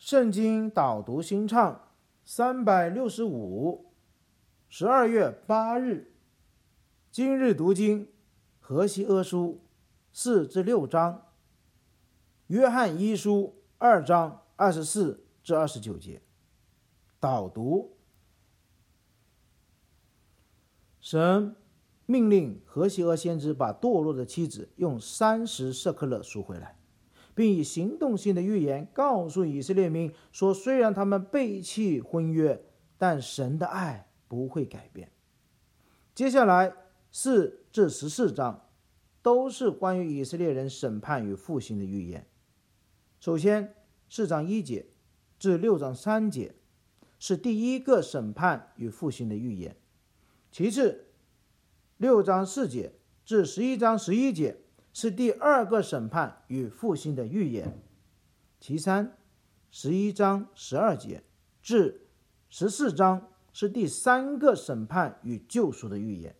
圣经导读新唱365， 12月8日，今日读经何西阿书4至6章，约翰一书2章24至29节。导读：神命令何西阿先知把堕落的妻子用30舍客勒赎回来，并以行动性的预言告诉以色列民说，虽然他们背弃婚约，但神的爱不会改变。接下来4至14章都是关于以色列人审判与复兴的预言。首先4章1节至6章3节是第一个审判与复兴的预言，其次6章4节至11章11节是第二个审判与复兴的预言，其三11章12节至14章是第三个审判与救赎的预言。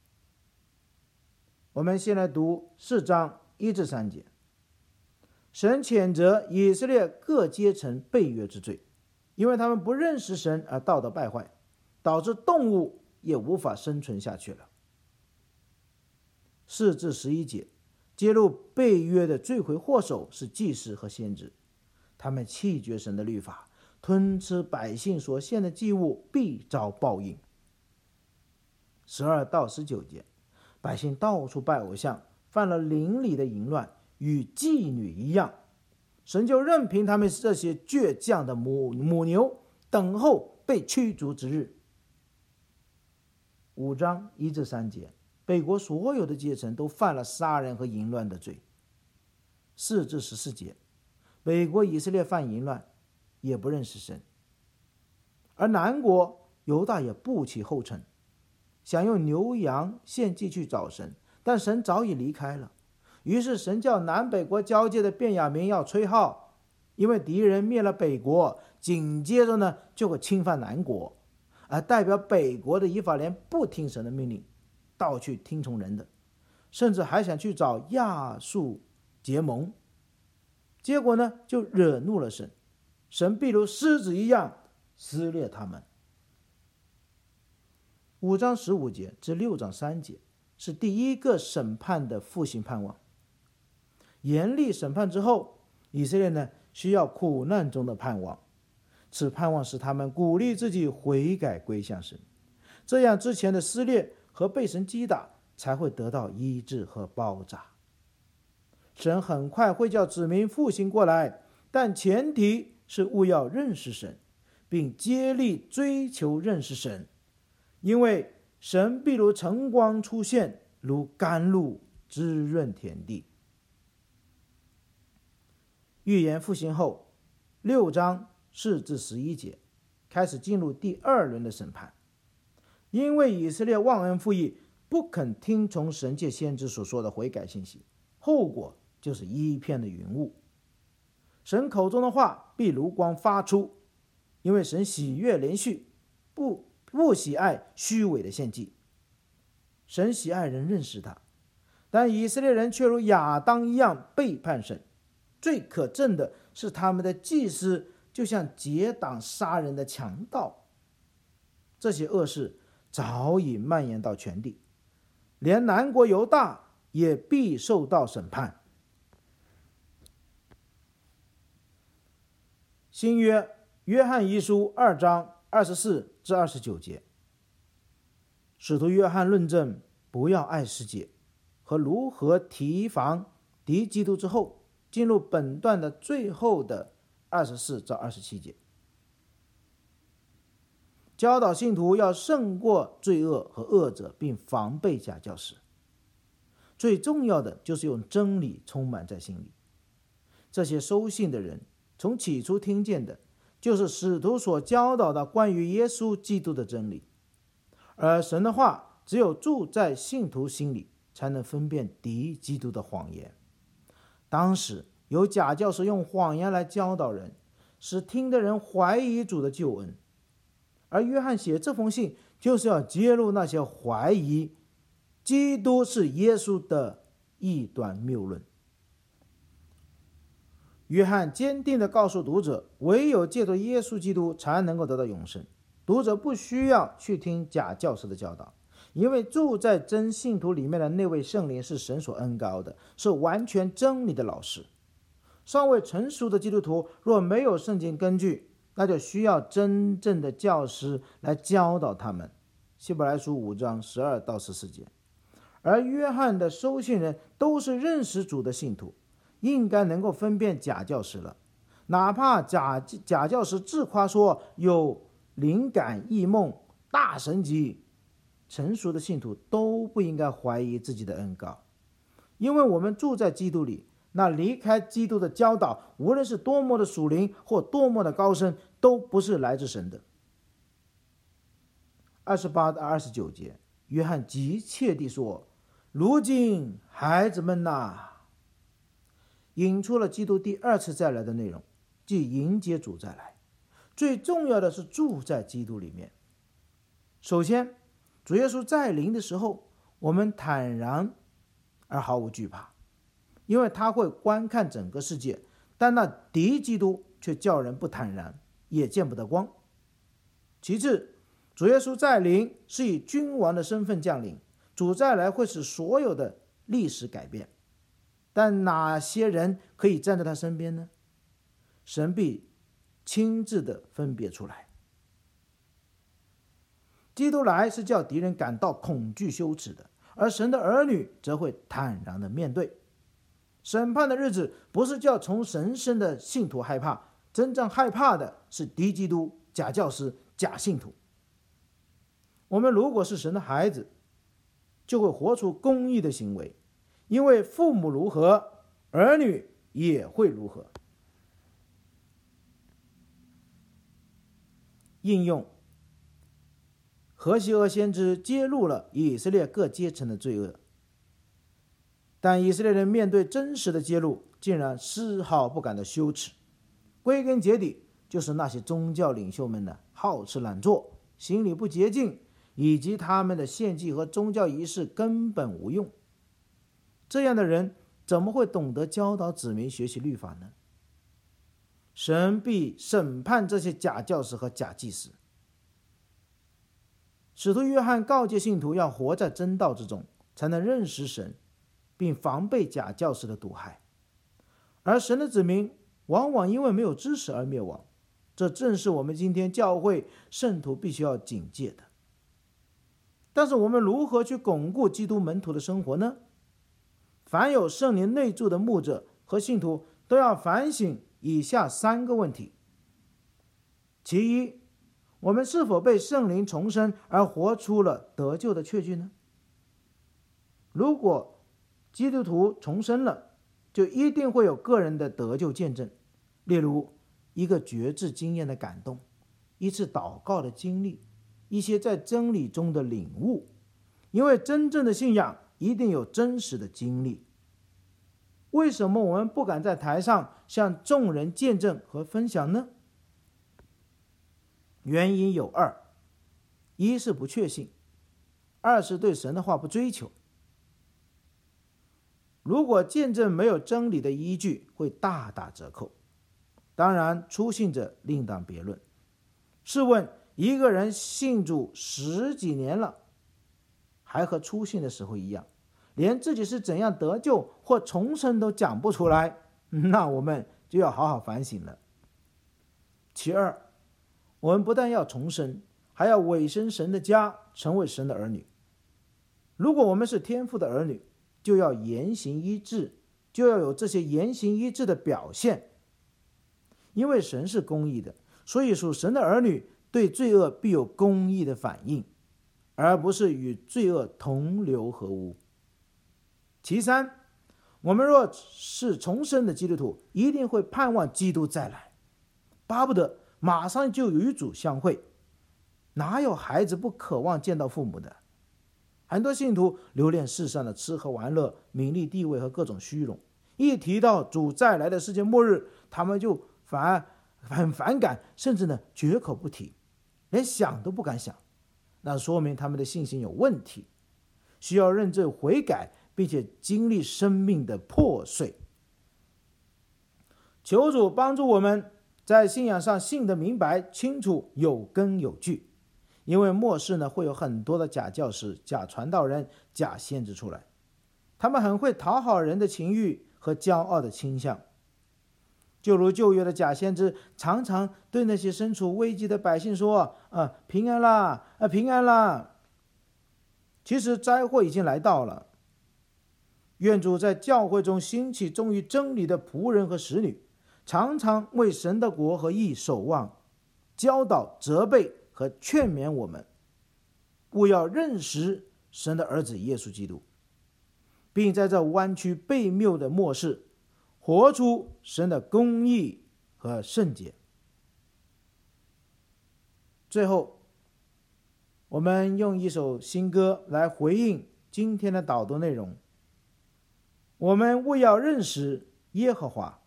我们先来读4章1至3节。神谴责以色列各阶层背约之罪，因为他们不认识神而道德败坏，导致动物也无法生存下去了。4至11节揭露背约的罪魁祸首是祭司和先知，他们弃绝神的律法，吞吃百姓所献的祭物，必遭报应。12到19节，百姓到处拜偶像，犯了邻里的淫乱，与妓女一样，神就任凭他们这些倔强的母牛等候被驱逐之日。5章1至3节，北国所有的阶层都犯了杀人和淫乱的罪。4至14节，北国以色列犯淫乱，也不认识神，而南国犹大也不起后尘，想用牛羊献祭去找神，但神早已离开了。于是神叫南北国交界的便雅悯要吹号，因为敌人灭了北国，紧接着呢就会侵犯南国，而代表北国的以法莲不听神的命令，倒去听从人的，甚至还想去找亚述结盟，结果呢就惹怒了神，神必如狮子一样撕裂他们。5章15节至6章3节是第一个审判的复兴盼望。严厉审判之后，以色列呢需要苦难中的盼望，此盼望使他们鼓励自己悔改归向神，这样之前的撕裂和被神击打才会得到医治和包扎。神很快会叫子民复兴过来，但前提是务要认识神，并竭力追求认识神，因为神必如晨光出现，如甘露滋润田地。预言复兴后，6章4至11节开始进入第二轮的审判。因为以色列忘恩负义，不肯听从神借先知所说的悔改信息，后果就是一片的云雾。神口中的话必如光发出，因为神喜悦连续，不喜爱虚伪的献祭。神喜爱人认识他，但以色列人却如亚当一样背叛神。最可憎的是他们的祭司就像结党杀人的强盗。这些恶事早已蔓延到全地，连南国犹大也必受到审判。新约约翰一书2章24至29节，使徒约翰论证不要爱世界和如何提防敌基督之后，进入本段的最后的24至27节，教导信徒要胜过罪恶和恶者，并防备假教师。最重要的就是用真理充满在心里。这些收信的人从起初听见的就是使徒所教导的关于耶稣基督的真理，而神的话只有住在信徒心里，才能分辨敌基督的谎言。当时有假教师用谎言来教导人，使听的人怀疑主的救恩，而约翰写这封信就是要揭露那些怀疑基督是耶稣的异端谬论。 约翰坚定地告诉读者，唯有借助耶稣基督才能够得到永生。读者不需要去听假教师的教导，因为住在真信徒里面的那位圣灵是神所恩膏的，是完全真理的老师。尚未成熟的基督徒若没有圣经根据，那就需要真正的教师来教导他们。希伯来书5章12到14节。而约翰的收信人都是认识主的信徒，应该能够分辨假教师了。哪怕假教师自夸说有灵感异梦、大神级，成熟的信徒都不应该怀疑自己的恩膏，因为我们住在基督里，那离开基督的教导，无论是多么的属灵或多么的高深，都不是来自神的。28到29节，约翰急切地说：如今孩子们呐，引出了基督第二次再来的内容，即迎接主再来。最重要的是住在基督里面。首先，主耶稣再临的时候，我们坦然而毫无惧怕，因为他会观看整个世界，但那敌基督却叫人不坦然，也见不得光。其次，主耶稣再临是以君王的身份降临，主再来会使所有的历史改变，但哪些人可以站在他身边呢？神必亲自的分别出来。基督来是叫敌人感到恐惧羞耻的，而神的儿女则会坦然的面对。审判的日子不是叫从神生的信徒害怕，真正害怕的是敌基督、假教师、假信徒。我们如果是神的孩子，就会活出公义的行为，因为父母如何，儿女也会如何。应用：何西阿先知揭露了以色列各阶层的罪恶，但以色列人面对真实的揭露，竟然丝毫不感到羞耻。归根结底，就是那些宗教领袖们的好吃懒做、心里不洁净，以及他们的献祭和宗教仪式根本无用。这样的人怎么会懂得教导子民学习律法呢？神必审判这些假教师和假祭司。使徒约翰告诫信徒要活在真道之中，才能认识神，并防备假教师的毒害。而神的子民往往因为没有知识而灭亡，这正是我们今天教会圣徒必须要警戒的。但是我们如何去巩固基督门徒的生活呢？凡有圣灵内住的牧者和信徒都要反省以下3个问题。其一，我们是否被圣灵重生而活出了得救的确据呢？如果基督徒重生了，就一定会有个人的得救见证，例如一个觉知经验的感动，一次祷告的经历，一些在真理中的领悟。因为真正的信仰一定有真实的经历。为什么我们不敢在台上向众人见证和分享呢？原因有2：一是不确信，2是对神的话不追求。如果见证没有真理的依据，会大打折扣。当然，初信者另当别论。试问，一个人信主10几年了，还和初信的时候一样，连自己是怎样得救或重生都讲不出来，那我们就要好好反省了。其2，我们不但要重生，还要委身神的家，成为神的儿女。如果我们是天父的儿女，就要言行一致，就要有这些言行一致的表现。因为神是公义的，所以属神的儿女对罪恶必有公义的反应，而不是与罪恶同流合污。其3，我们若是重生的基督徒，一定会盼望基督再来，巴不得马上就与主相会。哪有孩子不渴望见到父母的？很多信徒留恋世上的吃喝玩乐、名利地位和各种虚荣，一提到主再来的世界末日，他们就很反感，甚至呢绝口不提，连想都不敢想。那说明他们的信心有问题，需要认罪悔改，并且经历生命的破碎。 求主帮助我们在信仰上信得明白清楚，有根有据。因为末世呢，会有很多的假教师、假传道人、假先知出来，他们很会讨好人的情欲和骄傲的倾向。就如旧约的假先知常常对那些身处危机的百姓说：平安啦，平安啦。其实灾祸已经来到了。愿主在教会中兴起忠于真理的仆人和使女，常常为神的国和义守望，教导、责备和劝勉我们，务要认识神的儿子耶稣基督，并在这弯曲悖谬的末世活出神的公义和圣洁。最后，我们用一首新歌来回应今天的导读内容。我们务要认识耶和华，